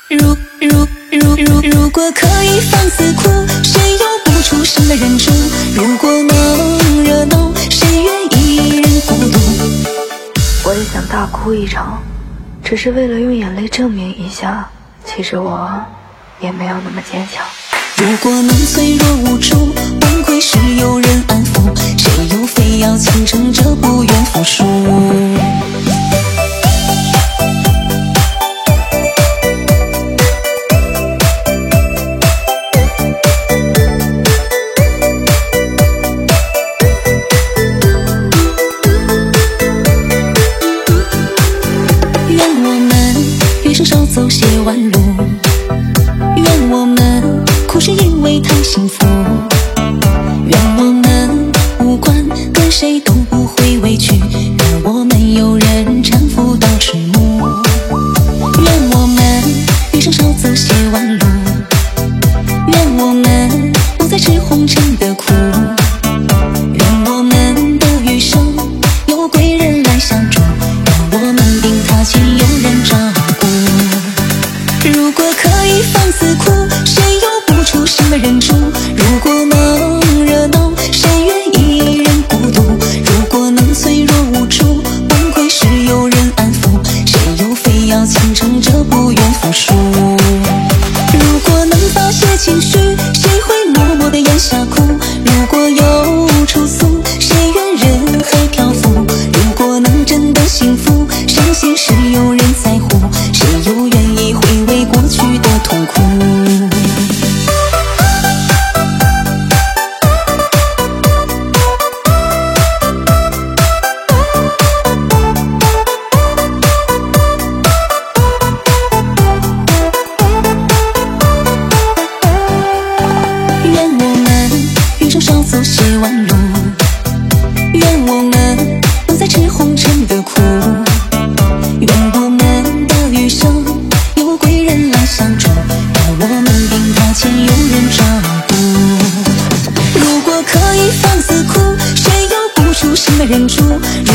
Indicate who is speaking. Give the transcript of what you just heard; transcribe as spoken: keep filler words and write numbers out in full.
Speaker 1: 如如如如如果可以放肆哭，谁又不出声的忍住？如果能热闹，谁愿一人孤独？
Speaker 2: 我也想大哭一场，只是为了用眼泪证明一下，其实我也没有那么坚强。
Speaker 1: 如果能脆弱无助，崩溃时有人安抚，谁又非要倾城着不愿服输？愿我们余生少走些弯路，愿我们哭是因为太幸福，愿我们无关跟谁都不会委屈，愿我们有人搀扶到迟暮，愿我们余生少走些弯路，愿我们不再吃红尘的苦，愿我们的余生有贵人来相助，愿我们病榻前有人照顾。如果可以放肆哭，谁又不出声的忍住？如果能热闹，谁愿一人孤独？如果能脆弱无助，崩溃时有人安抚，谁又非要倾城着不愿服输？如果能发泄情绪，谁会默默地咽下哭？如果有出宿，谁愿人海漂浮？如果能真的幸福，伤心时有人在乎，谁又愿意回味过去的痛苦？愿我们余生少走些弯路，愿我们不再吃红尘的苦，愿我们的余生有贵人来相助，愿我们病榻前有人照顾。如果可以放肆哭，谁又不出声的忍住？